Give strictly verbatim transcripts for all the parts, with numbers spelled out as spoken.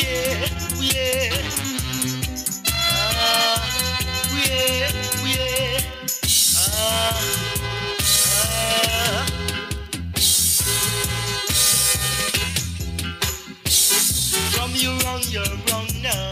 yeah, oh yeah. Ah, oh yeah, oh yeah. Ah, ah. From you wrong, you're wrong now.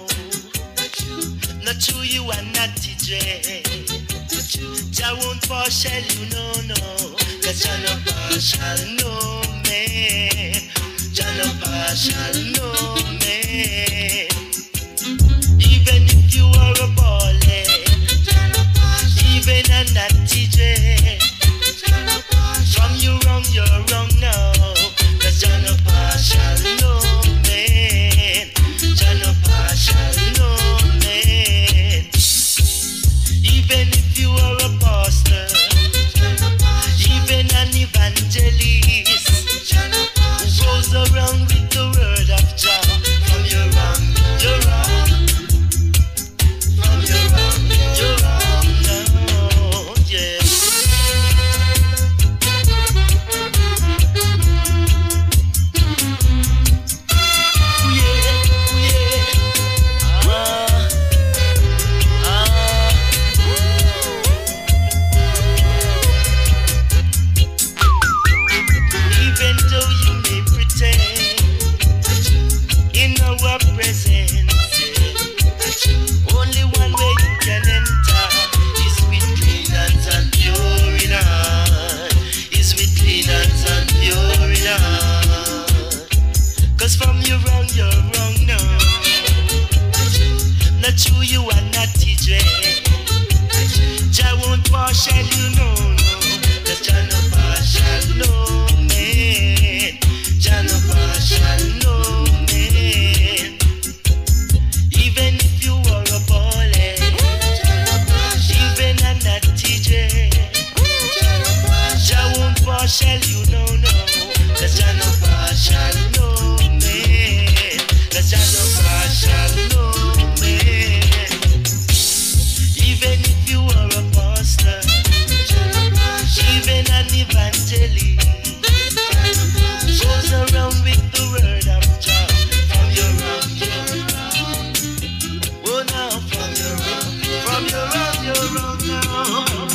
Not true, you are not T J. I won't partial you, no, no. Cause you're not partial, no, man. You're not partial, no, man. Even if you are a baller, even a not T J. From you wrong, you're wrong now. Cause you're not partial, no, man. You're not partial, no, man. Even if you are a pastor, even an evangelist who goes around with the word of Jah. From your wrong, you're wrong. From your wrong, you're wrong now, yeah. Ooh yeah, ooh yeah. Ah, ah. Even though you may pretend in our presence, yeah, only one way you can enter is with clean hands and pure in heart. Is with clean hands and pure in heart. Cause from you wrong, you're wrong now. Not true, you are not T J. Jah won't partial you, no, no. Cause Jah no partial, no, man. Jah no partial, no, man. Even if you are a baller, even a not T J, Jah won't partial you, no, no. Cause Jah no partial, no, man. Cause Jah no partial, no, man. Even if you are a pastor, even an evangelist goes around with the word of Jah. From your wrong, you're wrong. Oh now, from your wrong, from your wrong, you're wrong now.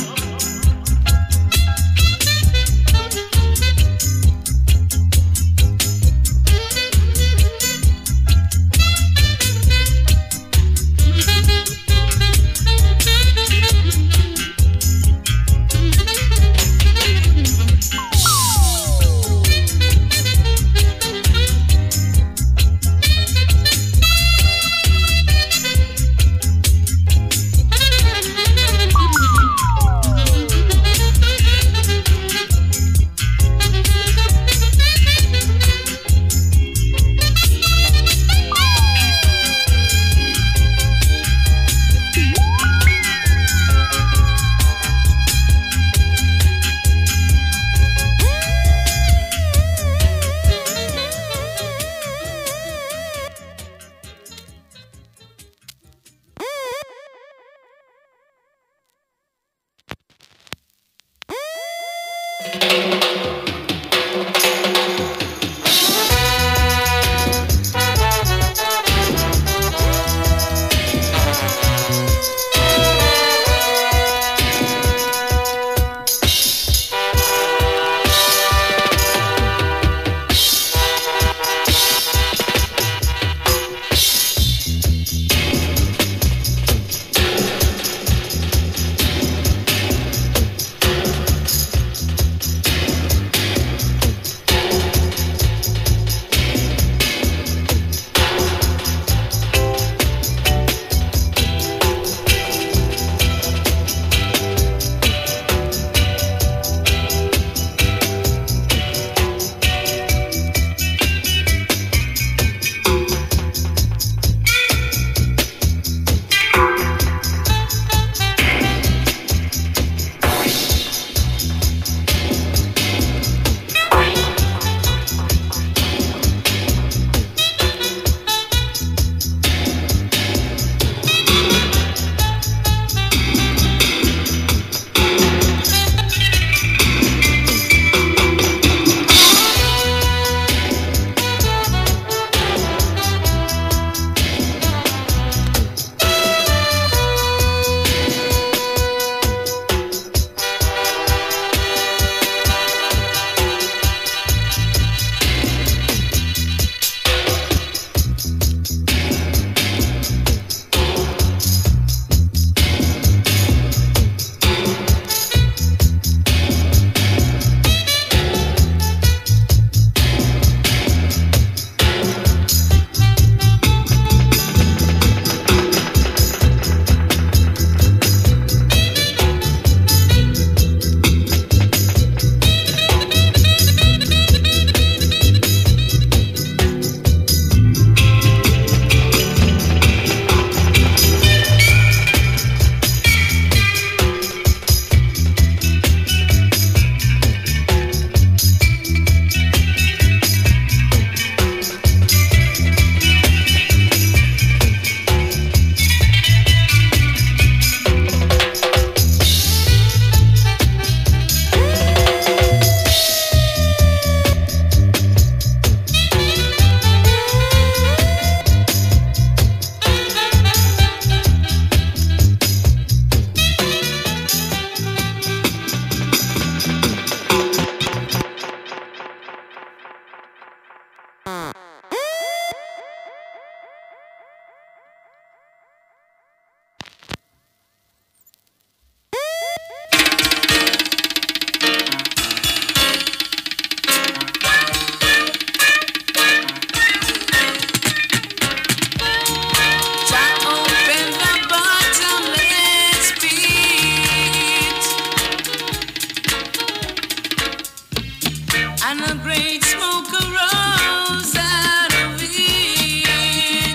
and a great smoke arose out of it.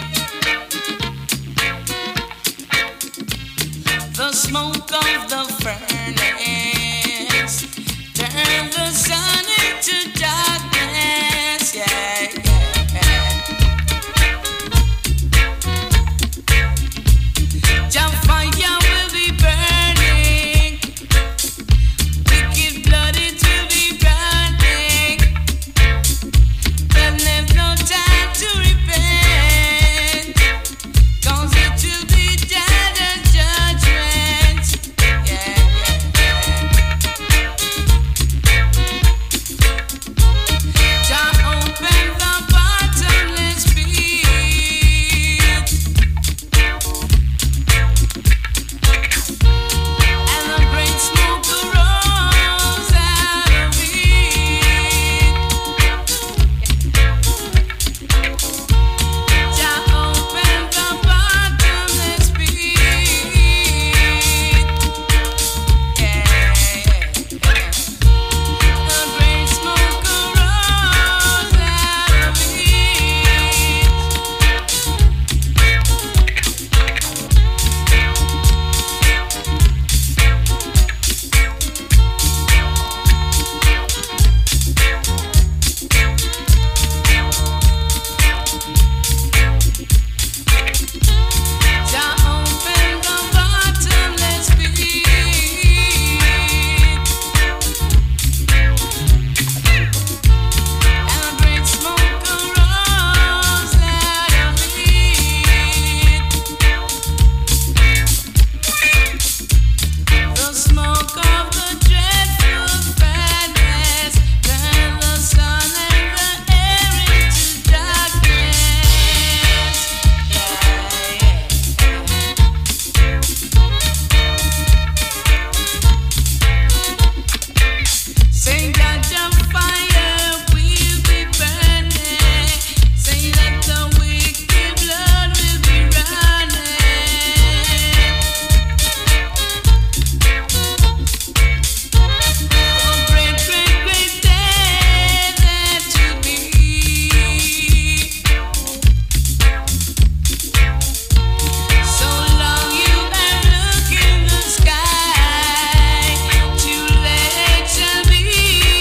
The smoke of the furnace turned the sun into darkness, yeah, yeah. Your fire will be burning, wicked blood it will be burning. Then there's no time to repent, 'cause it will be dead and judgment, yeah, yeah, yeah. Jah open the bottomless pit, and the great smoke arose out of it. Jah open the bottomless pit, yeah, yeah, yeah. The great smoke arose out of it. Jah open the bottomless pit, and a great smoke arose out of it. The smoke of the dreadful fatness turned the sun and the air into darkness, yeah, yeah. Say that your fire will be burning, say that the wicked blood will be running. Oh, great, great, great day that to be. So long you have looked in the sky, too late shall be.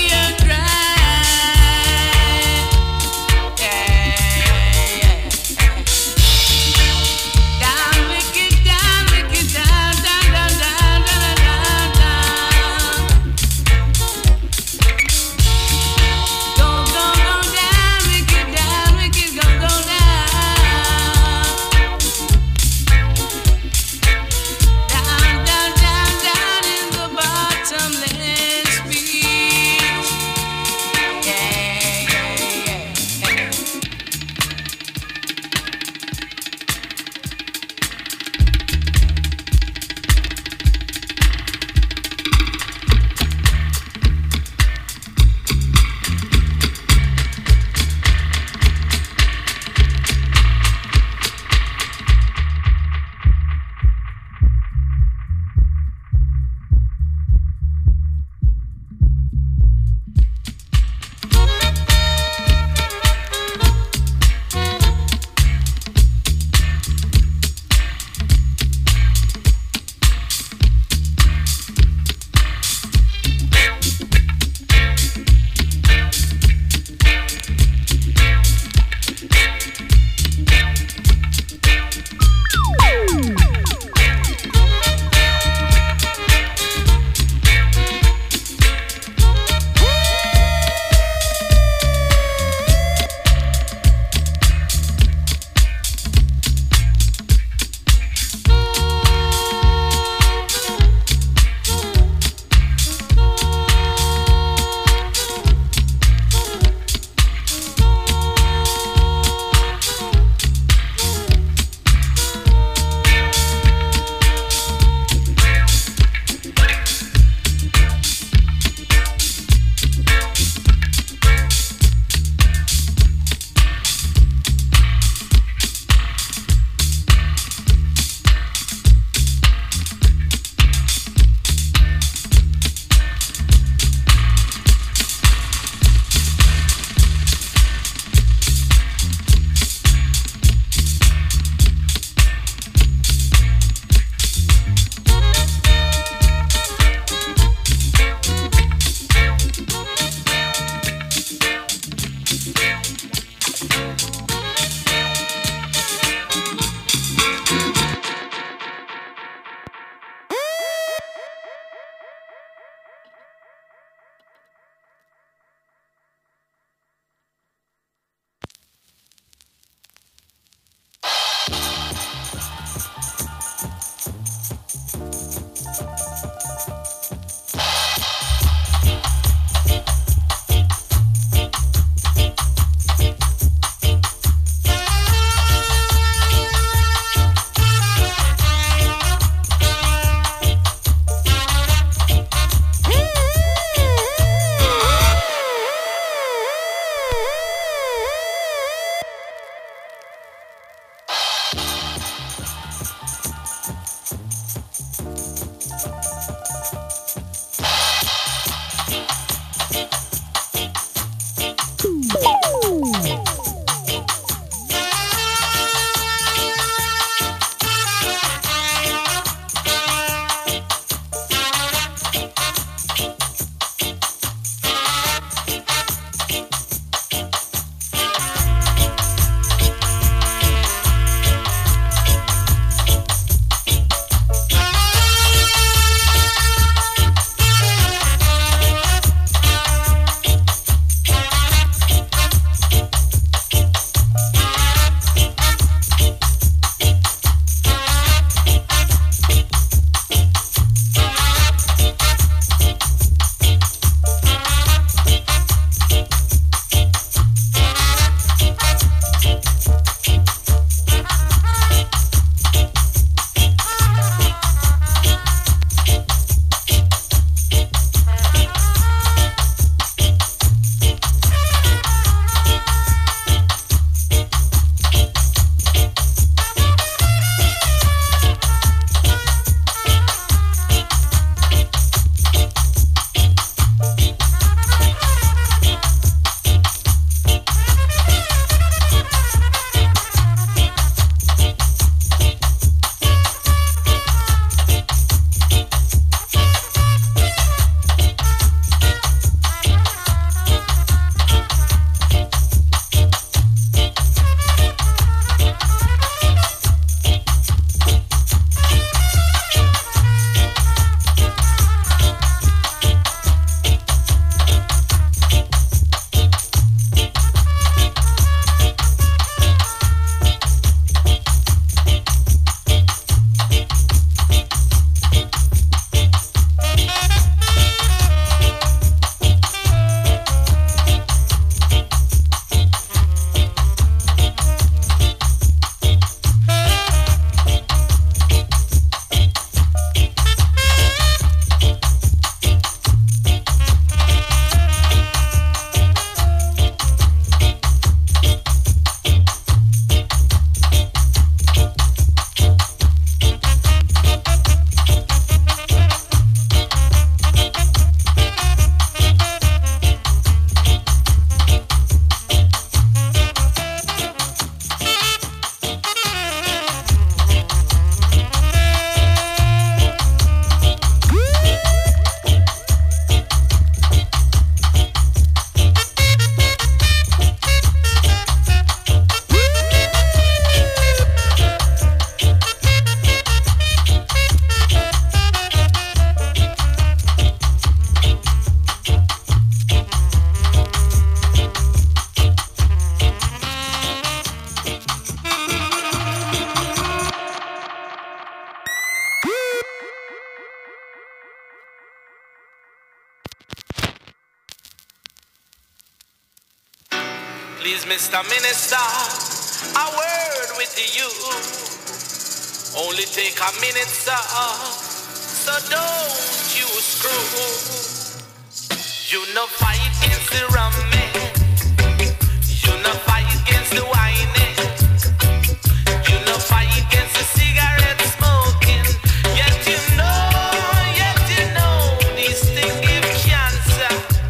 Please, Mister Minister, a word with you. Only take a minute, sir. So don't you screw. You no fight against the rum man. You no fight against the wine. You no fight against the cigarette smoking. Yet you know, yet you know these things give cancer.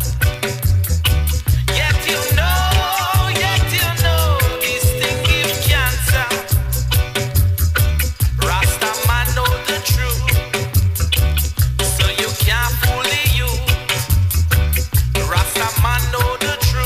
Yet you know, yet you know these things give cancer. Rasta man know the truth, so you can't fool the youth. Rasta man know the truth.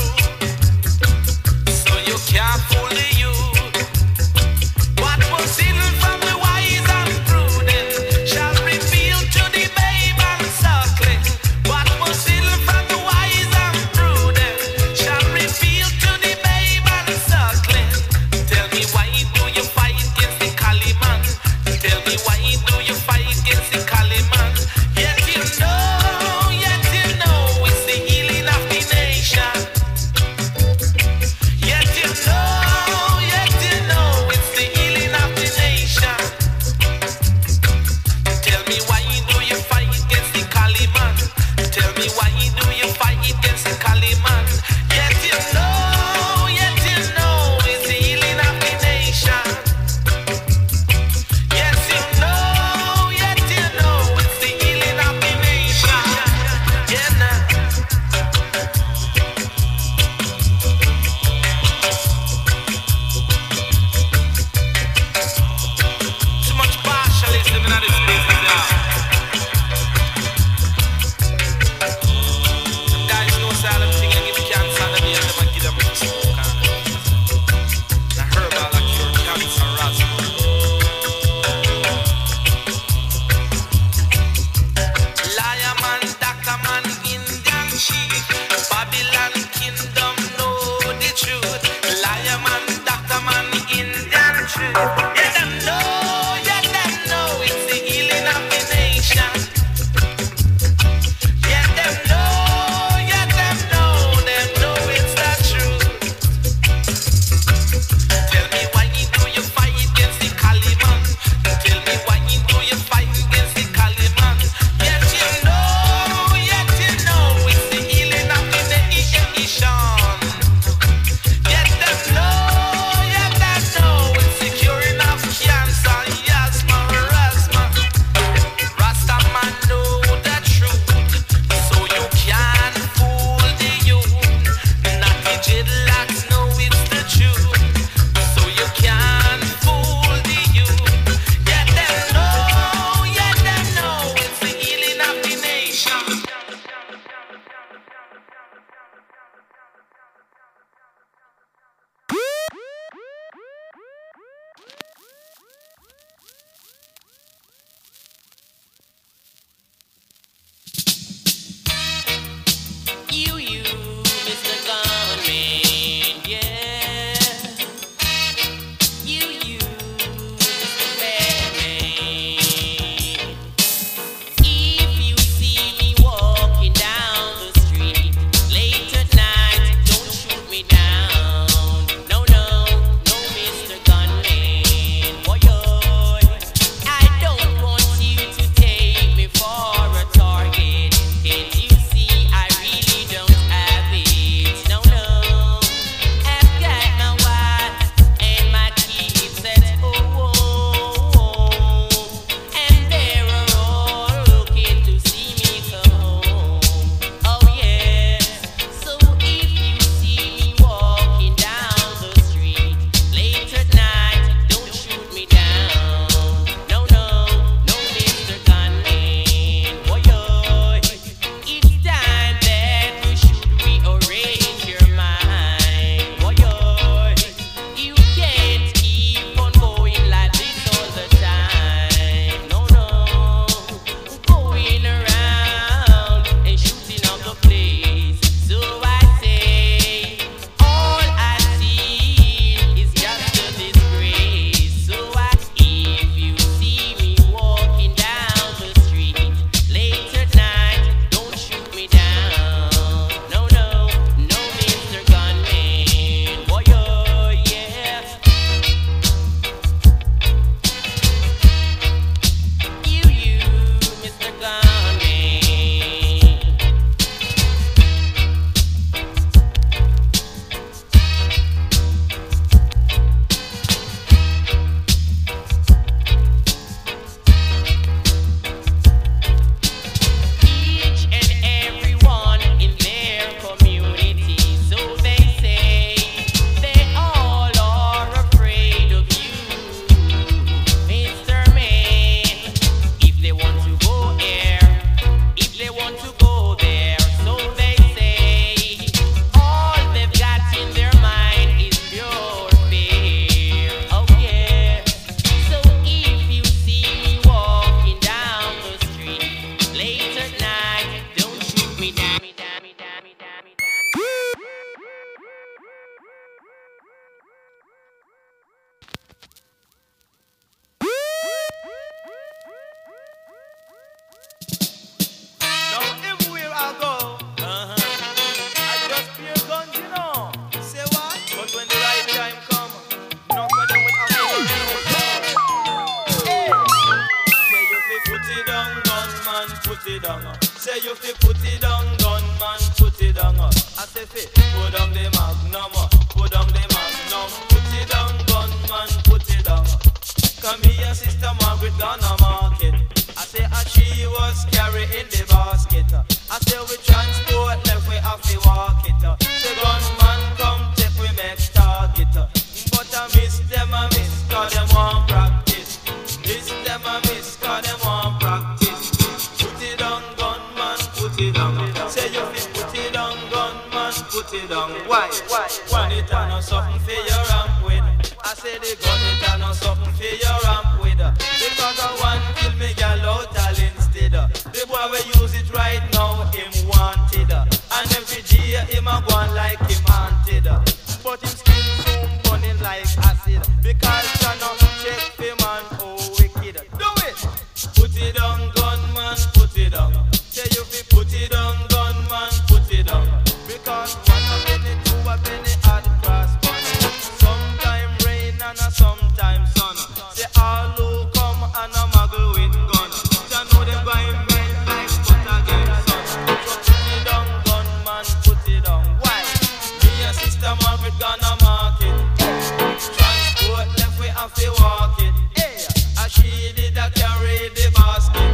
say fi put down the magnum, put down the magnum, put it down, gunman, put it down. Come here, Sister Margaret gonna market. I say as she was carrying the basket. I say we transport left, we have to walk it. Say gunman come take we make target. But I miss them, I miss cause them want practice. Miss them, I miss cause them want practice. Put it on gunman, put it on. Say you fi put it on gunman, put it on. Why? Why? Gun it on or something for your ramp with. I say the gun it on or something for your ramp with. Because I want kill me gal out all instead. The boy we use it right now, him wanted. And every day him a go on like him haunted. But him skin soon burning like acid. Because you know check the man oh wicked. Do it! Put it on gunman, put it on. Say you fi put it on gunman, put it on. Because one a penny, two a penny at cross bun. Sometime rain and a sometime sun. Say all who come and a muggle with gun. Say know them going men like but again son. So put it on gunman, put it on. Why? Me and Sister Margaret gonna mark it. Transport left we have to walk it. Hey, as she did a carry the basket.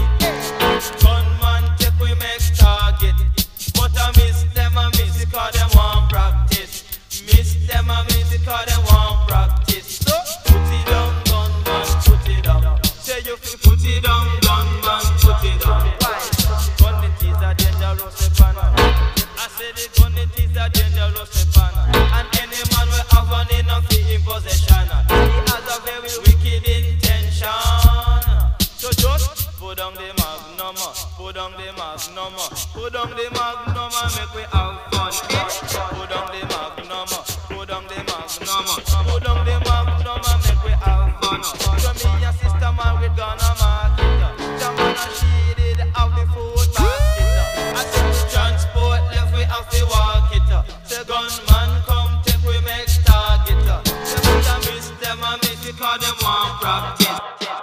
Gunman take we make target. But I miss them, I miss it cause them want practice. Miss them, I miss it cause them want practice. So put it on gunman, put it on. Say you fi put it on gunman, put it on. Why? Gun it is a dangerous weapon. I say the gun it is a dangerous weapon. And any man will have one enough in possession. He has a very wicked intention. So just put on the magnum, put on the magnum, put on the magnum and make we have fun. Put on the magnum, put on the magnum, put on the magnum and make we have fun. So me and Sister Margaret gonna mark it. Jamana she did have the food basket. I said we transport left we have to walk it. Say gunman come take we make target. Say but I miss them I miss it cause them want practice.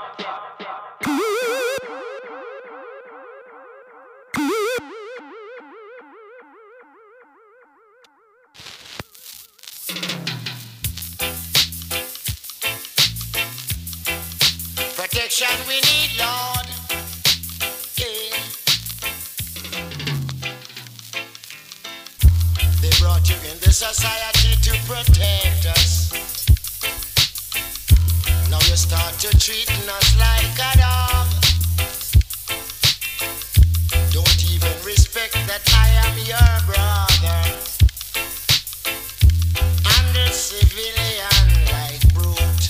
Protection we need, Lord. Yeah. They brought you in the society to protect us. Now you start to treating us like a dog. Don't even respect that I am your brother. I'm the civilian like brute.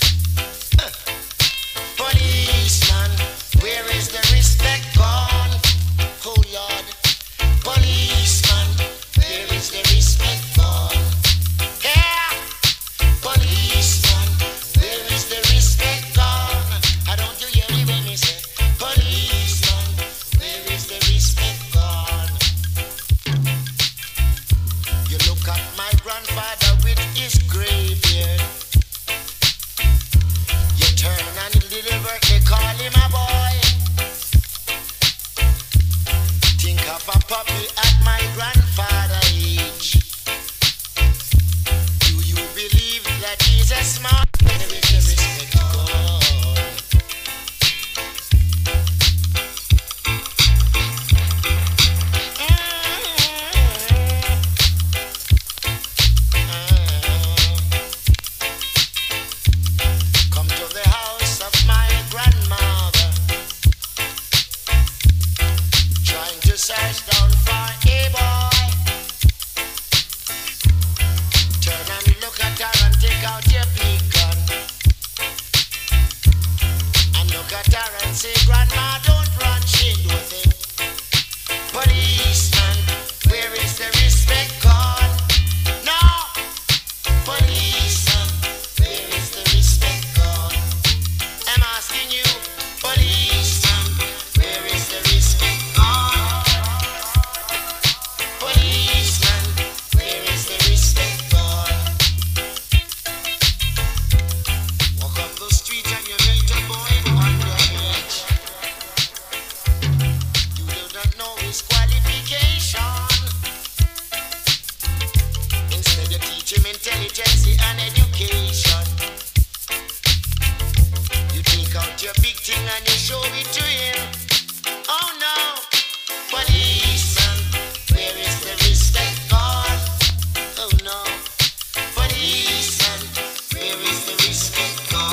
Policeman, where is the respect gone? Oh Lord, policeman, where is the respect gone? Yeah, policeman, where is the respect gone? I don't you hear me when me say, policeman, where is the respect gone? intelligence and education. You take out your big thing and you show it to him. Oh no, policeman, where is the respect gone? Oh no, policeman, where is the respect gone?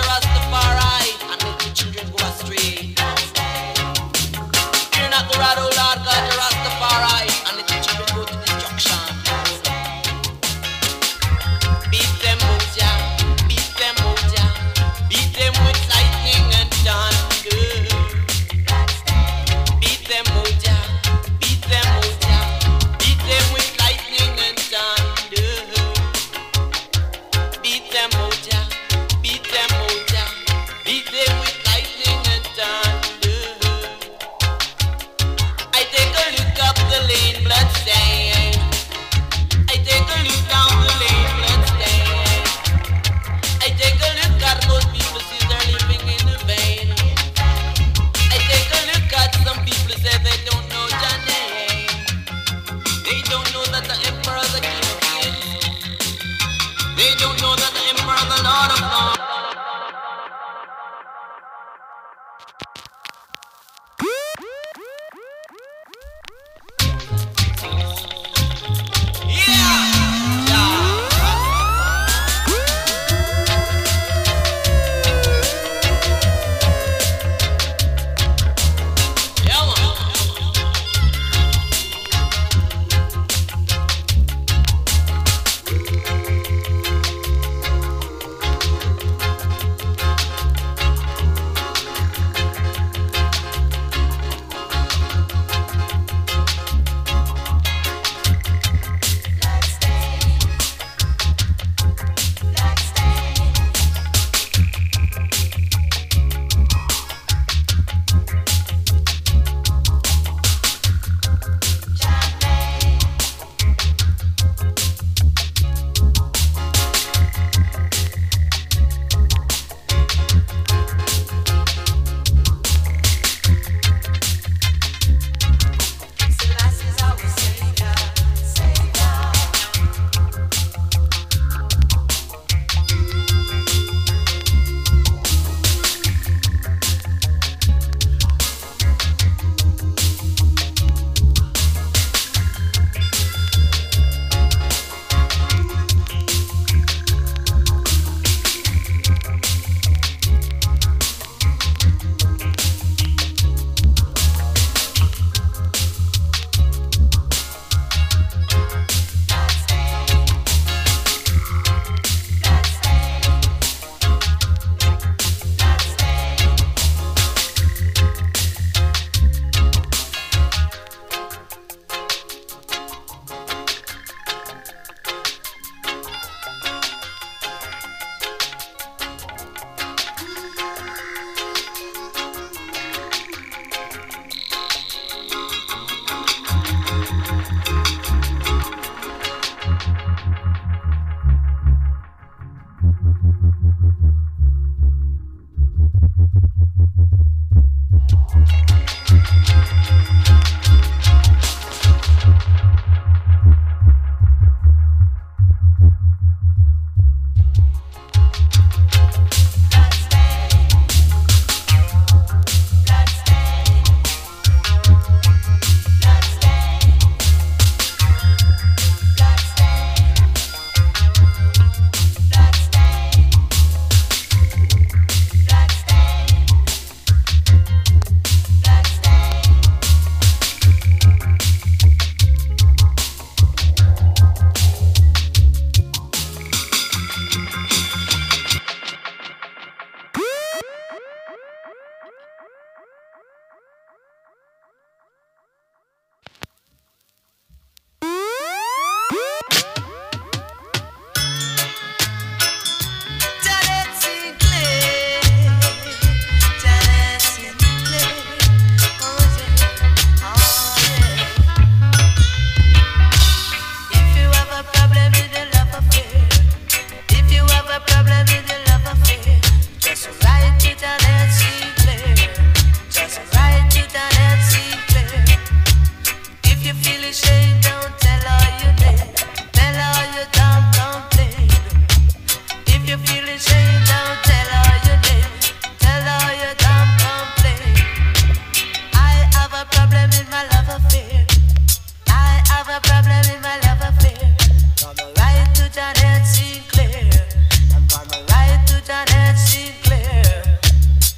Colorado.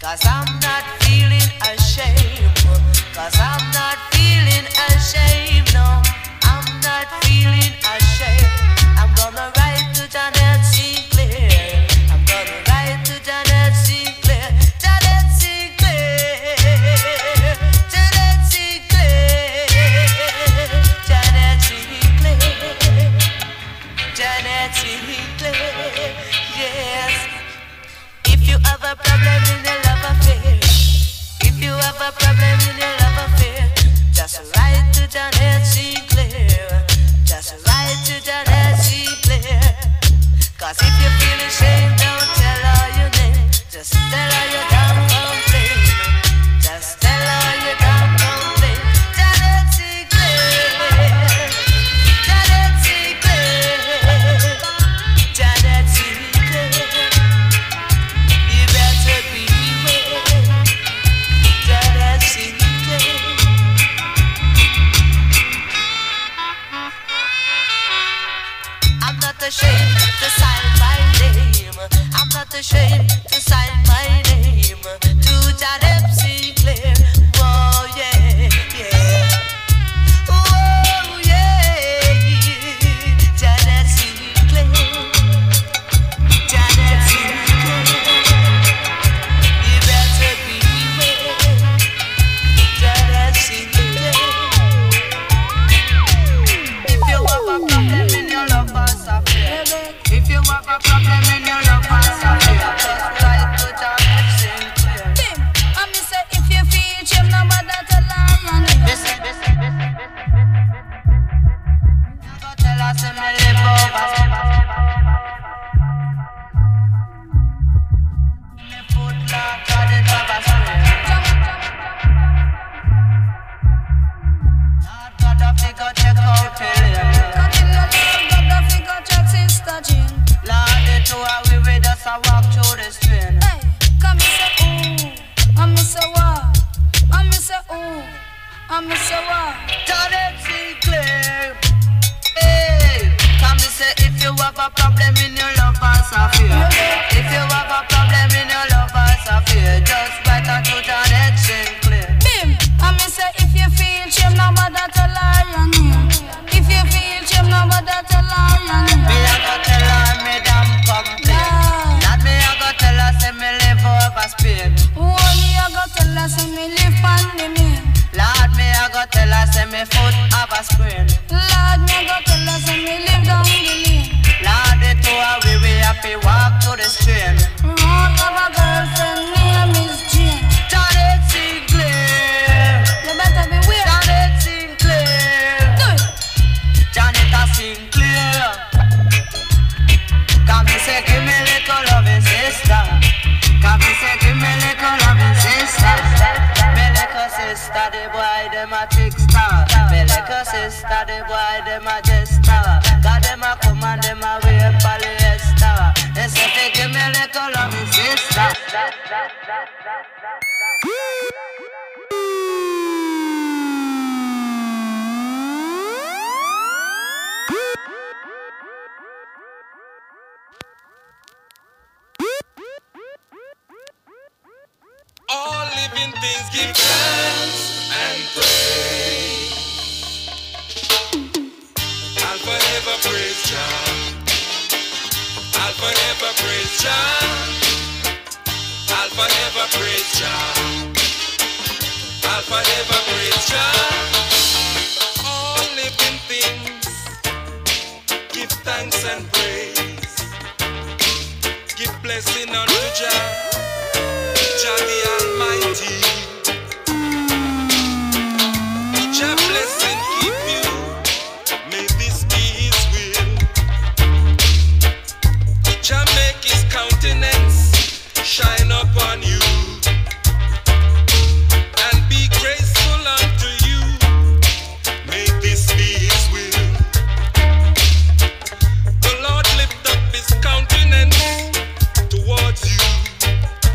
Cause I'm not feeling ashamed. Cause I'm not feeling ashamed. No, I'm not feeling ashamed. I'm gonna write to Janet Sinclair. I'm gonna write to Janet Sinclair. Janet Sinclair. Janet Sinclair. Janet Sinclair. Janet Sinclair. Yes. If you have a problem in your love affair, if you have a problem in your love affair, just write to Janet Sinclair. Just write to Janet Sinclair. Cause if you feel ashamed, don't tell her your name. Just tell her you don't complain. Just tell her you don't complain. Janet Sinclair. Janet Sinclair. Janet Sinclair. You better beware. Janet Sinclair. I'm not ashamed to sign my name. I'm not ashamed to sign my name to Janet Sinclair. Oh yeah, yeah. Oh yeah. Janet Sinclair. Janet Sinclair. You better beware. Janet Sinclair. If you have a problem in your love affair, if you have a problem in your love affair, just write to Janet Sinclair. Bim, I me say if you feel shame, nobody tell her your name. Listen, listen, listen, listen. Go tell us and me live over. Me foot lock on the cover square. Lord God, I figure check out Helen. Cut in the love, got the figure check Sister Jean. Lord, the two are we with us, I walk through the street. Hey, come me say ooh, I me say what? I me say ooh, I me say what? Janet Sinclair. Hey, come and say if you have a problem in your love affair, if you have a problem in your love affair, just write out to Janet Sinclair. Bim, I me say if you feel shame, nobody tell her your name. If you feel shame, nobody tell her your name. Me a go tell her me damn complain. Yeah. Not me a go tell her say me live over Spain. Only I go tell her say me live on the main. Lord, me a go tell her say me foot have a sprain. Lord, me go tell her say me live down the lane. Lord, the two are we we happy walk to the stream. Won't have a girlfriend, name is Jane. Janet Sinclair. You better beware. Janet Sinclair. Do it. Janet Sinclair. Come and say give me little loving sister. Come and say give me little loving sister. Me little sister, the boy them a trickster. Me little sister, the boy them a jester. God them a come and them a wear polyester. They say they give me little loving sister. All living things give thanks and praise. I'll forever praise Jah. I'll forever praise Jah. I'll forever praise Jah. I'll forever praise Jah. All living things give thanks and praise. Give blessing unto Jah. Jah the Almighty, Jah bless and keep you. May this be His will. Jah make His countenance shine upon you and be graceful unto you. May this be His will. The Lord lift up His countenance towards you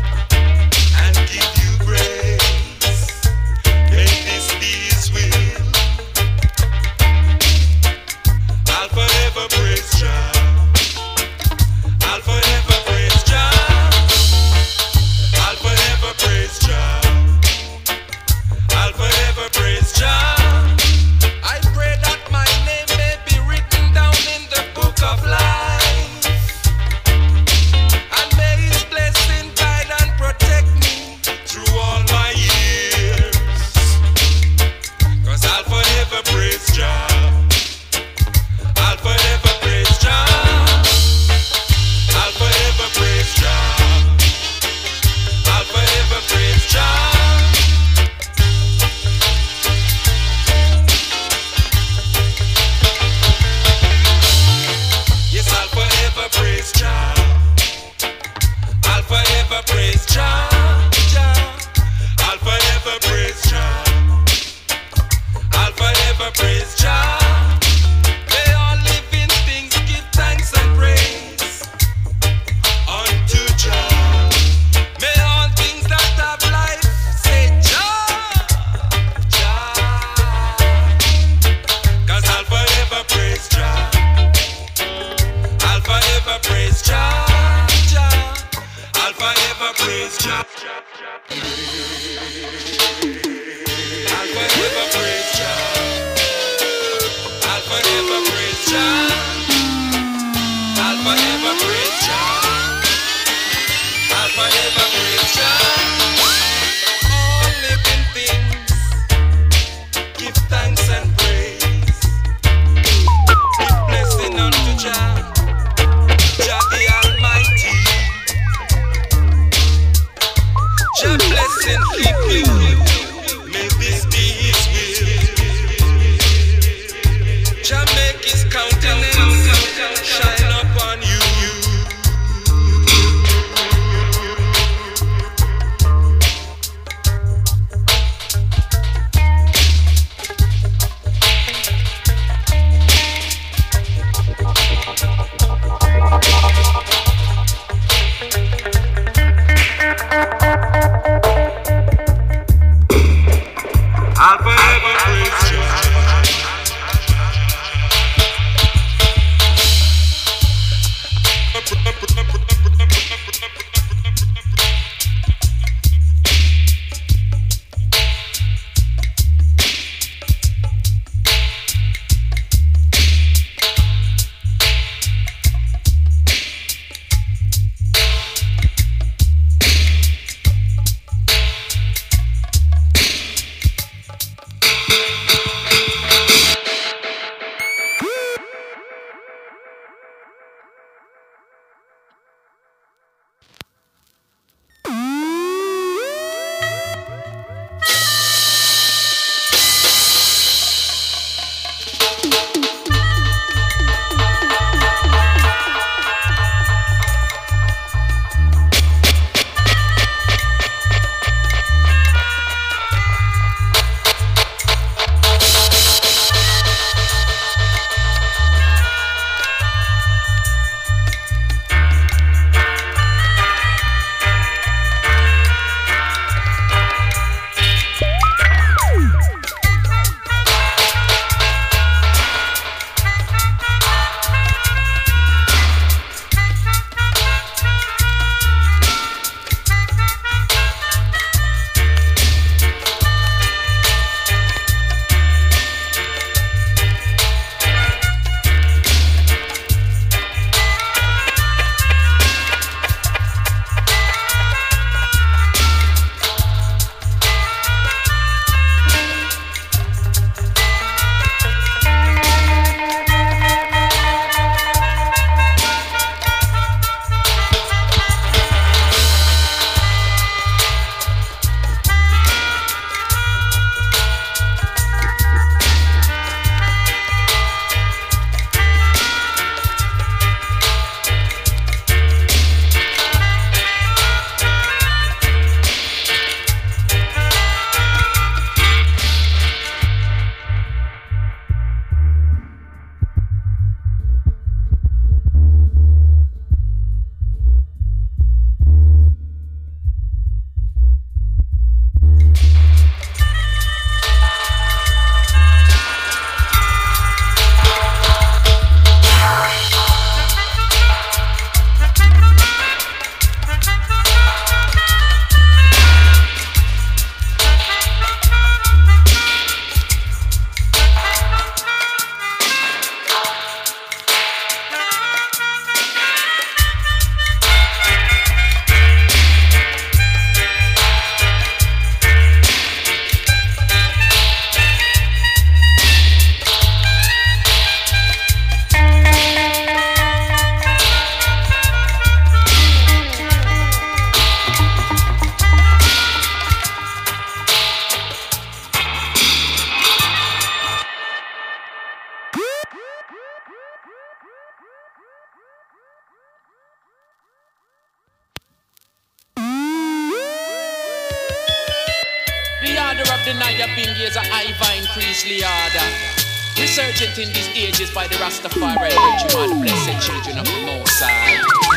of the Naya Bingi is a Ivine priestly order, resurgent in these ages by the Rastafari regime of the blessed children of the Most High.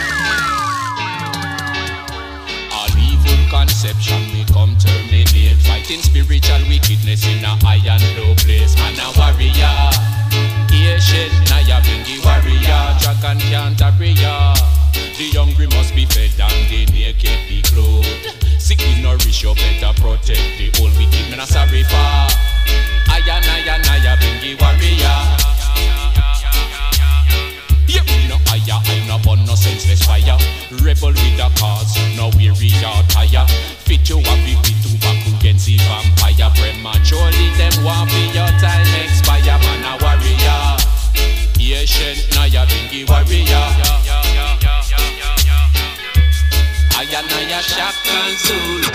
All evil conception we come terminate, fighting spiritual wickedness in a high and low place. Man a warrior, Asian Naya Bingi warrior, dragon can't warrior. The hungry must be fed and the naked be clothed. Sick we nourish you, better protect the old wicked men a sorry for. Aya Naya Naya Bingi warrior. Yeah, we no aya, I no burn no senseless fire. Rebel with a cause, no weary or tire. Fit you up, be fit to back against the vampire. Prematurely them want be your time expire. Man a warrior, Asian Naya Bingi warrior. Aya Naya Shaka Zulu.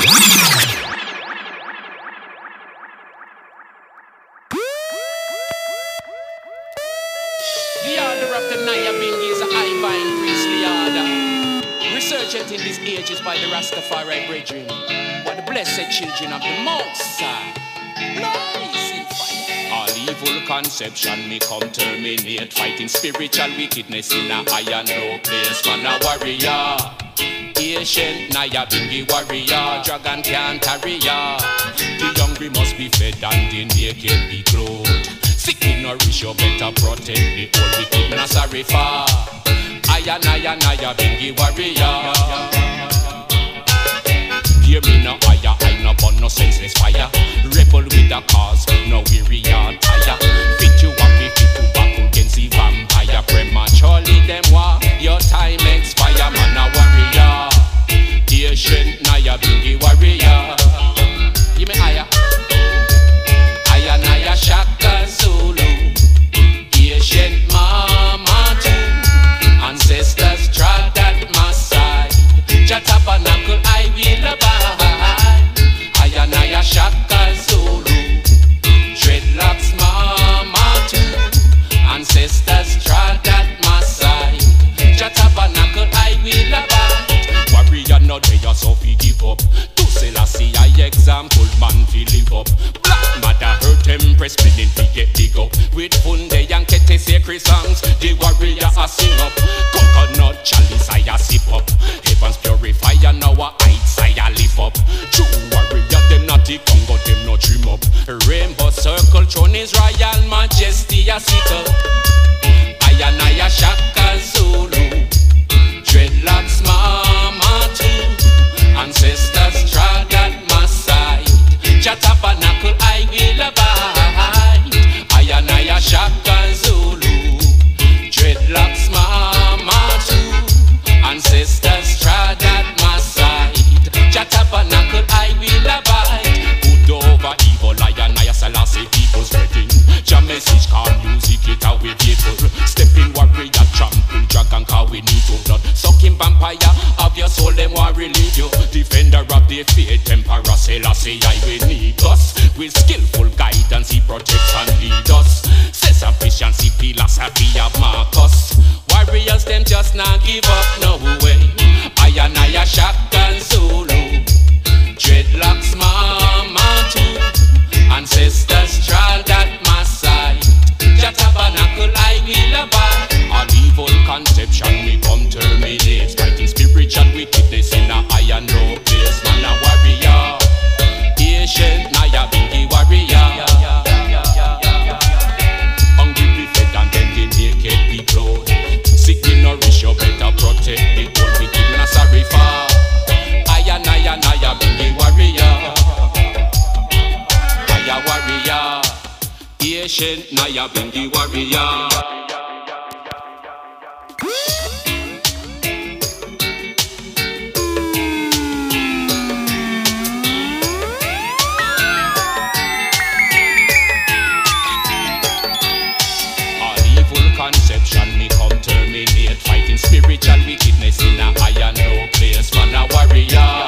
The order of the Naya Bingi is a Ivine priestly order, resurgent in these ages by the Rastafari brethren, by the blessed children of the Most High. Blazing fire. All evil conception me come terminate, fighting spiritual wickedness in a high and low place. Man a warrior, Asian Naya Bingi warrior, dragon can't carry ya. The hungry must be fed and the naked be clothed. Sick in nourish you, better protect the old wicked men a sorry for. Aya Naya Naya Bingi warrior. Hear me no aya, I no burn no senseless fire. Rebel with a cause, no weary or tire. Fit you up, fit to back against the vampire. Prematurely them war, your time expire. Man a warrior, Asian Naya Bingi warrior. Give me aya. Aya Naya Shaka Zulu, Asian mama too. Ancestors trod at my side. Jatabernacle I will abide. Aya Naya Shaka Zulu, dreadlocks mama too. Ancestors trod at my side. Jatabernacle I will abide. Warrior no day so fi give up. To Selassie I example man fi live up. Black matter hurt empress spinning fi get dig up. With Funde and Kete sacred songs, the warrior a sing up. Coconut chalice I a sip up. Heavens purifier now a heights I a lift up. True warrior them not the Congo them no trim up. Rainbow circle throne is royal majesty a sit up. Aya Naya Shaka Zulu, dreadlocks mama too. Ancestors trod at my side. Jatabernacle I will abide. Aya Naya Shaka Zulu, dreadlocks mama too. Ancestors trod at my side. Jatabernacle I will abide. Good over evil, Aya Naya Selassie people spreading. Jah message call music it away people. Stepping warrior trample dragon cause we need your blood. Sucking vampire of your soul them war relieve you. Defender of the faith emperor Selassie I will need us. With skillful guidance he protects and lead us. Self-sufficiency philosophy of Marcus. Warriors them just not give up no way. Aya Naya Shaka Zulu, dreadlocks mama too. Ancestors trod at my side. Jatabernacle I will abide. All evil conception we come terminate, fighting spiritual wickedness in a high and low place. Man a warrior, Asian Naya Bingi warrior. Hungry be fed and then the naked be clothed. Sick we nourish you, better protect the old wicked men a sorry for. Aya Naya Naya Bingi warrior. Aya warrior, Asian Naya Bingi warrior. Conception me come terminate, fighting spiritual wickedness in a high and low place. Man a warrior,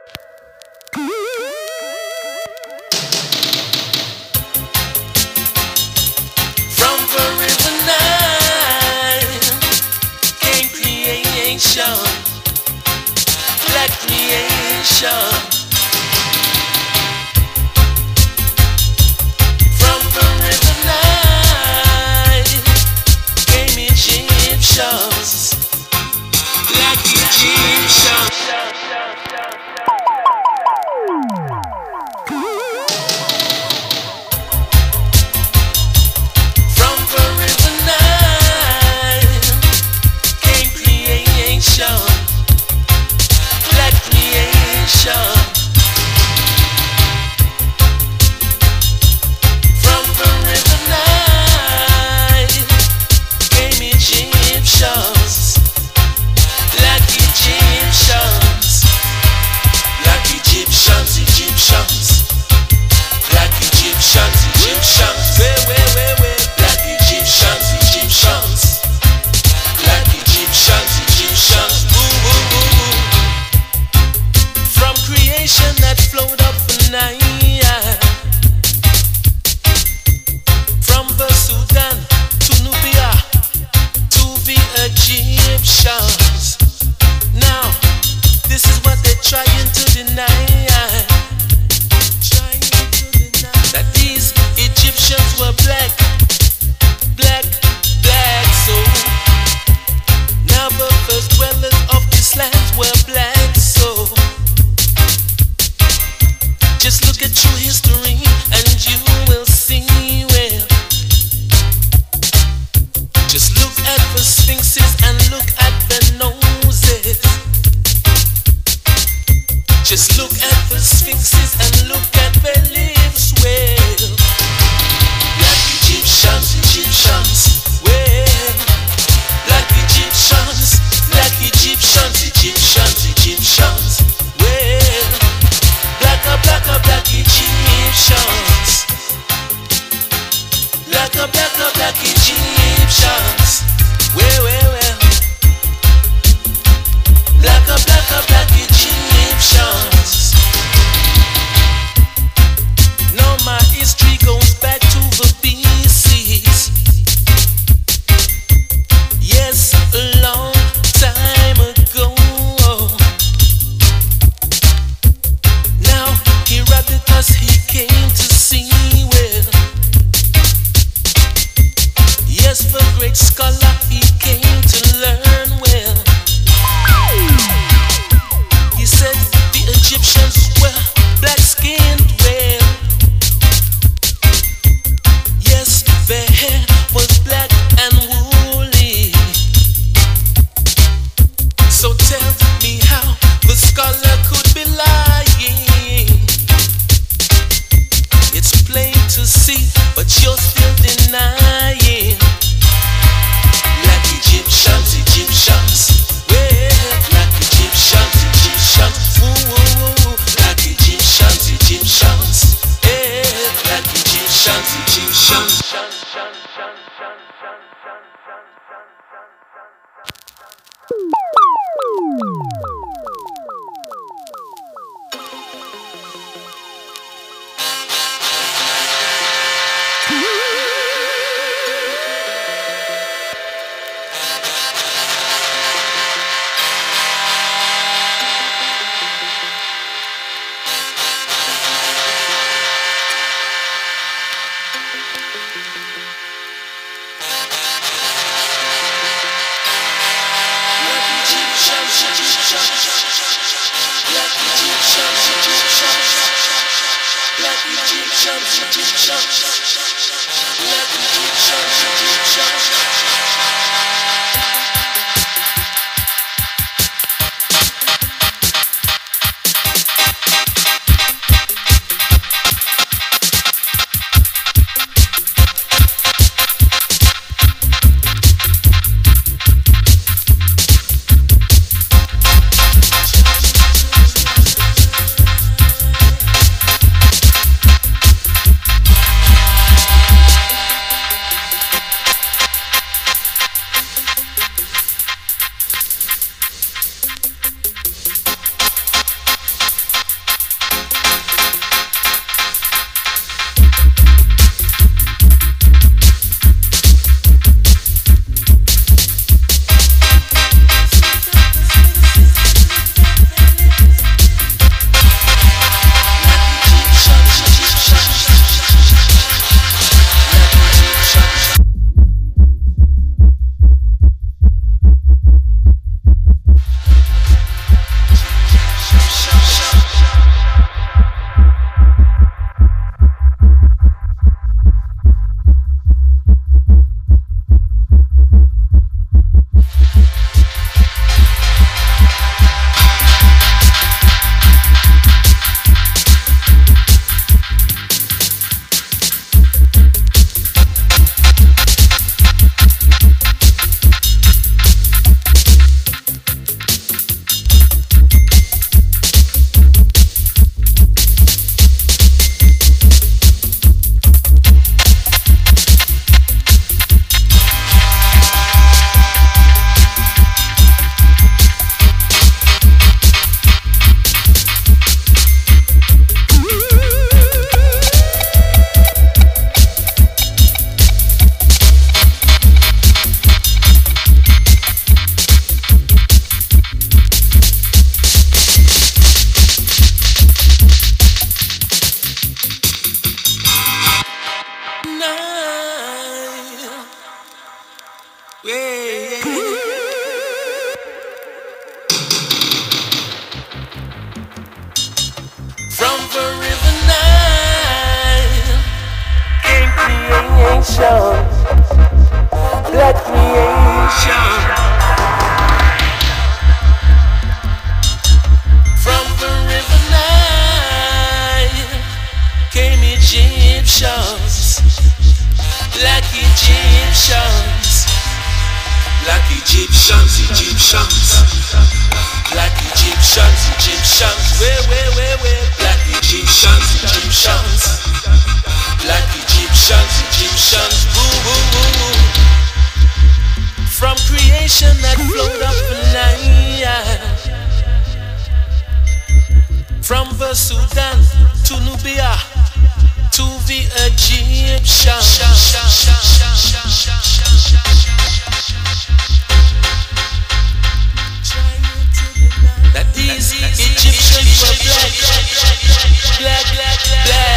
From the river Nile came creation, black creation. From the river Nile came Egyptians, black Egyptians. From the river Nile came creation, black creation. From the river Nile came Egyptians, black Egyptians, black Egyptians, Egyptians, black Egyptians, Egyptians, where, where, where, where, black Egyptians, Egyptians, black Egyptians, Egyptians, ooh, ooh, ooh, ooh. From creation that flowed up the Nile, from the Sudan to Nubia to the Egyptians. Now, this is what they're trying to deny. Trying to deny that these Egyptians were black, black, black. So now the first dwellers of this land were black. So just look at true history and you will see well. Just look at the sphinxes and look at their noses. Just look at the sphinxes and look at their lips. Well, black Egyptians, Egyptians. Well, black Egyptians, black Egyptians, Egyptians, Egyptians. Well, blacker, blacker, black Egyptians. Blacker, blacker, black Egyptians. Well, well, well. Blacker, blacker, black Egyptians. Now my history goes back to the B Cs. Yes, a long time ago. Now Herodotus, he came to see well. Yes, the great scholar, he came to learn well. He said the Egyptians were black-skinned well. Yes, their hair was black and woolly. So tell me how the scholar could be lying. It's plain to see, but you're still denying. Black Egyptians, Egyptians. Well, black Egyptians, Egyptians. Ooh, ooh, ooh. Black Egyptians, Egyptians. Yeah, black Egyptians, Egyptians. Black creation. From the river Nile came Egyptians, black Egyptians, black Egyptians, Egyptians, black Egyptians, Egyptians, where, where, where, where, black Egyptians, Egyptians, black Egyptians, Egyptians, boo, boo, boo, boo. From creation that flowed up the Nile, from the Sudan to Nubia to the Egyptians. That these Egyptians were black, black, black, black.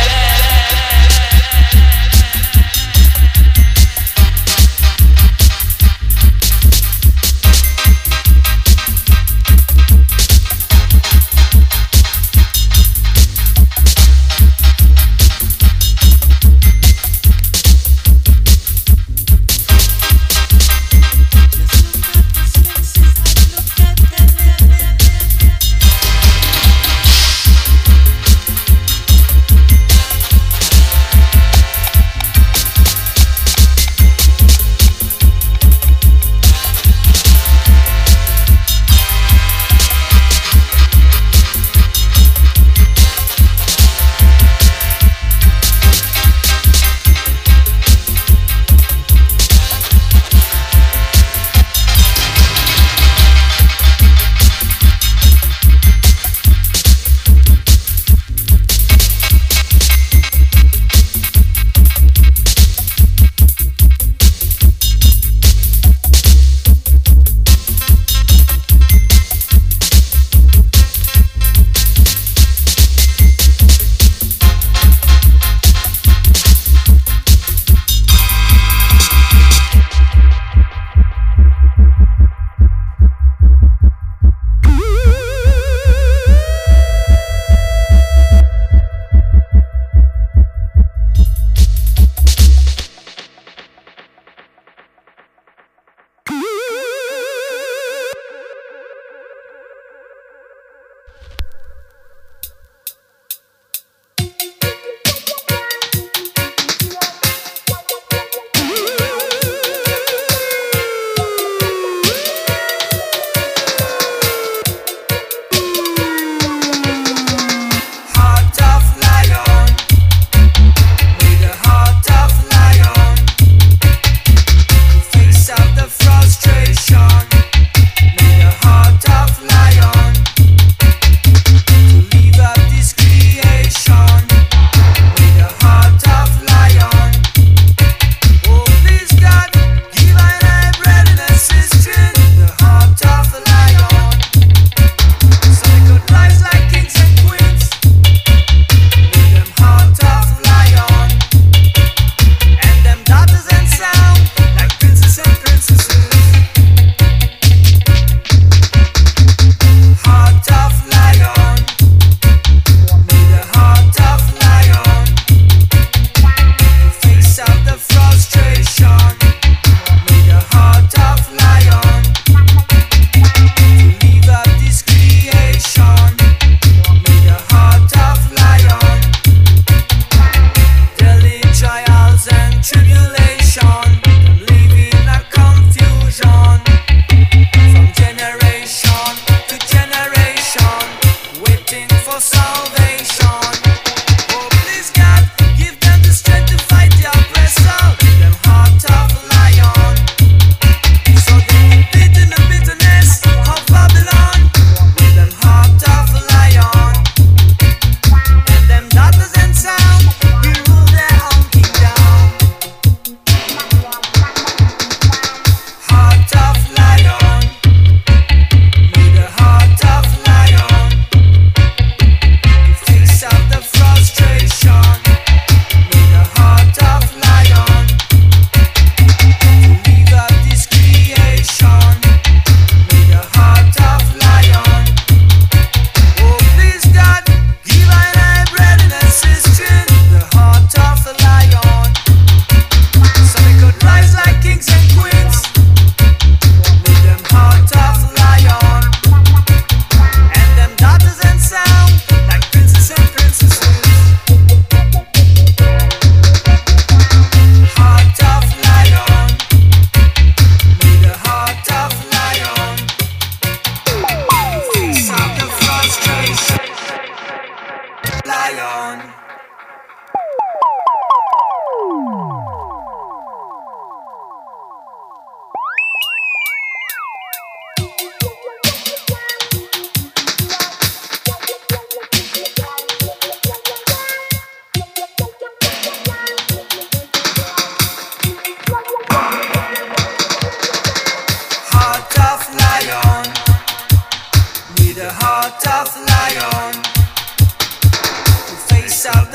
Face of the front.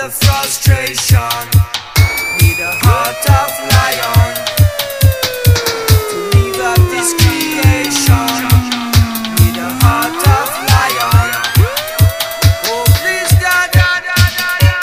the frustration, with a heart of lion, to live up this creation, with a heart of lion. Oh please God, da, da, da, da,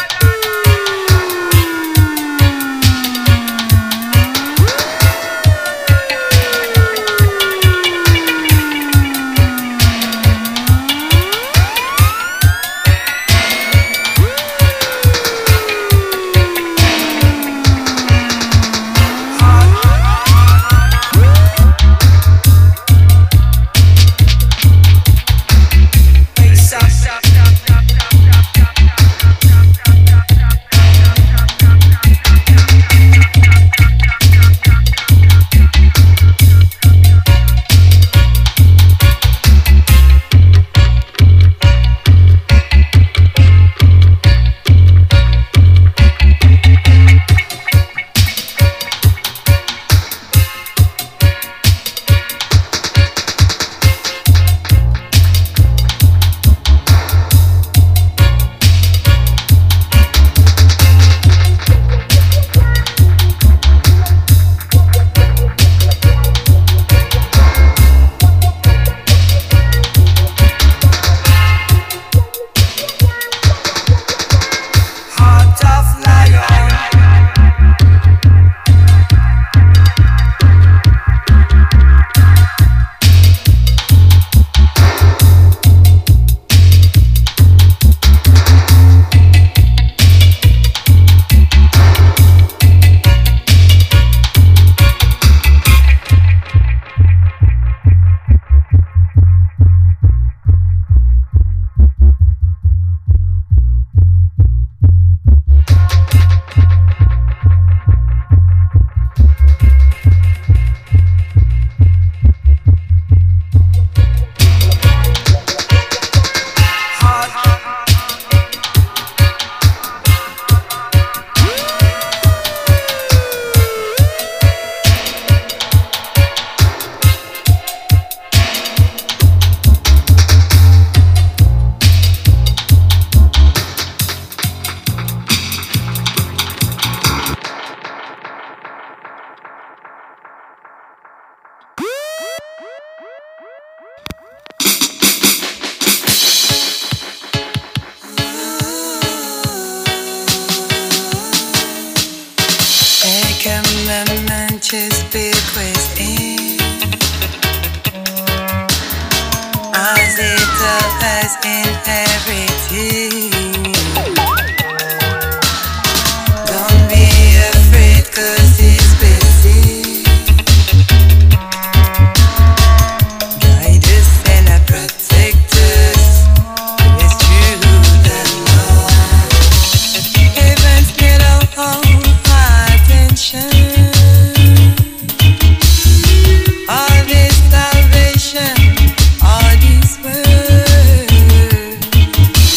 all this world